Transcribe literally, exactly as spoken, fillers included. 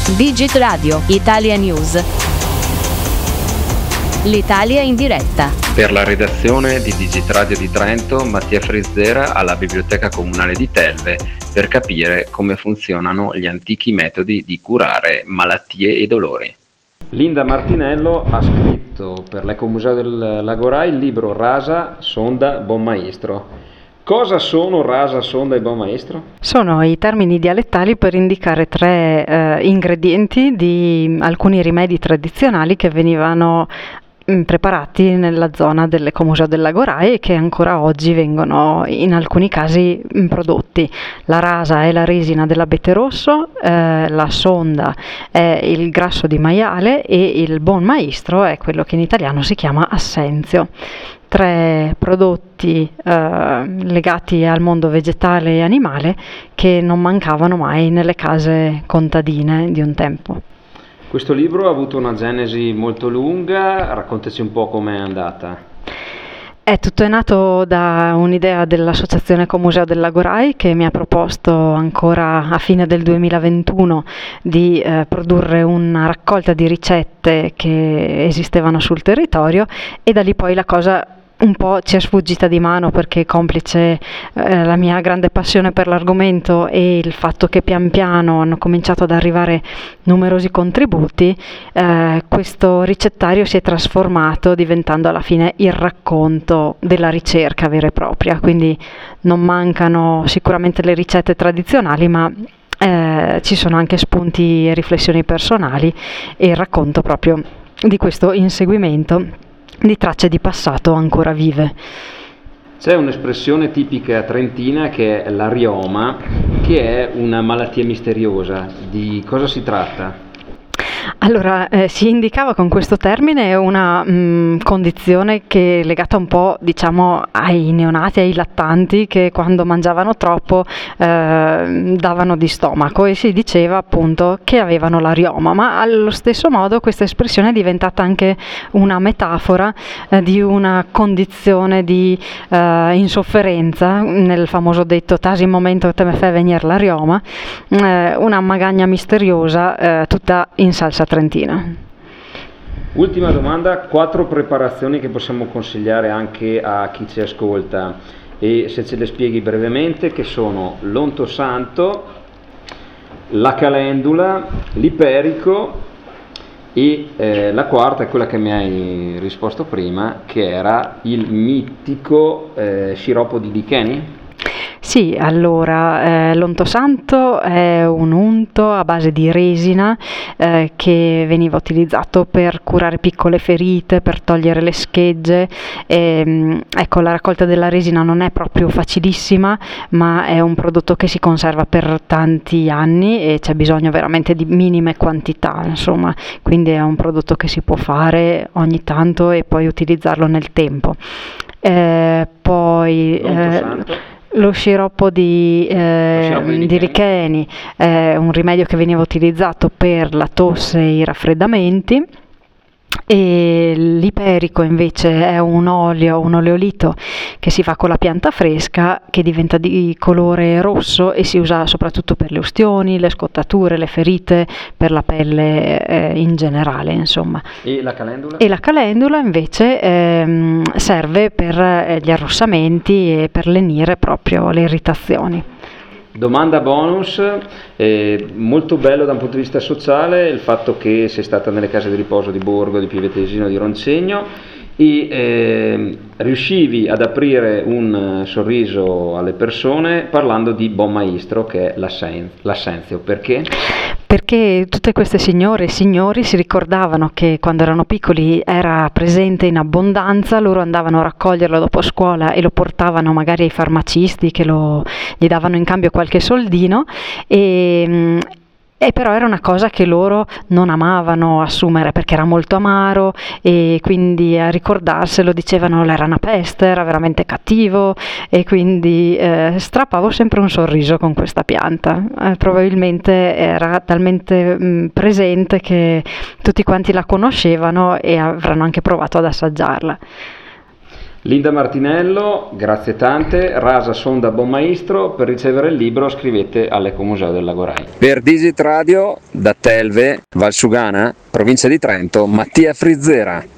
Digit Radio, Italia News. L'Italia in diretta. Per la redazione di Digit Radio di Trento, Mattia Frizzera alla Biblioteca Comunale di Telve per capire come funzionano gli antichi metodi di curare malattie e dolori. Linda Martinello ha scritto per l'Ecomuseo del Lagorai il libro Rasa, Sonda, Buon Maestro. Cosa sono rasa, sonda e buon maestro? Sono i termini dialettali per indicare tre eh, ingredienti di alcuni rimedi tradizionali che venivano mh, preparati nella zona dell'Ecomuseo del Lagorai e che ancora oggi vengono in alcuni casi mh, prodotti. La rasa è la resina dell'abete rosso, eh, la sonda è il grasso di maiale e il buon maestro è quello che in italiano si chiama assenzio. Tre prodotti eh, legati al mondo vegetale e animale che non mancavano mai nelle case contadine di un tempo. Questo libro ha avuto una genesi molto lunga, raccontaci un po' com'è andata. È tutto è nato da un'idea dell'Associazione Ecomuseo del Lagorai che mi ha proposto ancora a fine del duemilaventuno di eh, produrre una raccolta di ricette che esistevano sul territorio e da lì poi la cosa un po' ci è sfuggita di mano perché complice eh, la mia grande passione per l'argomento e il fatto che pian piano hanno cominciato ad arrivare numerosi contributi, eh, questo ricettario si è trasformato diventando alla fine il racconto della ricerca vera e propria, quindi non mancano sicuramente le ricette tradizionali ma eh, ci sono anche spunti e riflessioni personali e il racconto proprio di questo inseguimento di tracce di passato ancora vive. C'è un'espressione tipica trentina che è l'arioma, che è una malattia misteriosa. Di cosa si tratta? Allora, eh, si indicava con questo termine una mh, condizione che è legata un po', diciamo, ai neonati, ai lattanti che quando mangiavano troppo eh, davano di stomaco e si diceva appunto che avevano l'arioma, ma allo stesso modo questa espressione è diventata anche una metafora eh, di una condizione di eh, insofferenza, nel famoso detto tasi in momento te me fai venire l'arioma, eh, una magagna misteriosa eh, tutta in salsa trentina. Ultima domanda, quattro preparazioni che possiamo consigliare anche a chi ci ascolta e se ce le spieghi brevemente, che sono l'onto santo, la calendula, l'iperico e eh, la quarta è quella che mi hai risposto prima, che era il mitico eh, sciroppo di licheni. Sì, allora eh, l'onto santo è un unto a base di resina eh, che veniva utilizzato per curare piccole ferite, per togliere le schegge. E, mh, ecco, la raccolta della resina non è proprio facilissima, ma è un prodotto che si conserva per tanti anni e c'è bisogno veramente di minime quantità, insomma, quindi è un prodotto che si può fare ogni tanto e poi utilizzarlo nel tempo. Eh, poi eh, Lo sciroppo di, eh, Lo sciroppo di, di licheni è un rimedio che veniva utilizzato per la tosse e i raffreddamenti e l'iperico invece è un olio, un oleolito che si fa con la pianta fresca che diventa di colore rosso e si usa soprattutto per le ustioni, le scottature, le ferite, per la pelle eh, in generale, insomma. E la calendula? E la calendula invece ehm, serve per eh, gli arrossamenti e per lenire proprio le irritazioni. Domanda bonus, eh, molto bello da un punto di vista sociale il fatto che sei stata nelle case di riposo di Borgo, di Pivetesino, di Roncegno e eh, riuscivi ad aprire un sorriso alle persone parlando di buon maestro che è l'assen- l'assenzio. Perché? Perché tutte queste signore e signori si ricordavano che quando erano piccoli era presente in abbondanza, loro andavano a raccoglierlo dopo scuola e lo portavano magari ai farmacisti che lo, gli davano in cambio qualche soldino e E però era una cosa che loro non amavano assumere perché era molto amaro e quindi a ricordarselo dicevano era una peste, era veramente cattivo e quindi eh, strappavo sempre un sorriso con questa pianta. Eh, probabilmente era talmente mh, presente che tutti quanti la conoscevano e avranno anche provato ad assaggiarla. Linda Martinello, grazie tante. Rasa Sonda Bonmaestro, per ricevere il libro scrivete all'Ecomuseo del Lago Rai. Per Digit Radio, da Telve, Valsugana, provincia di Trento, Mattia Frizzera.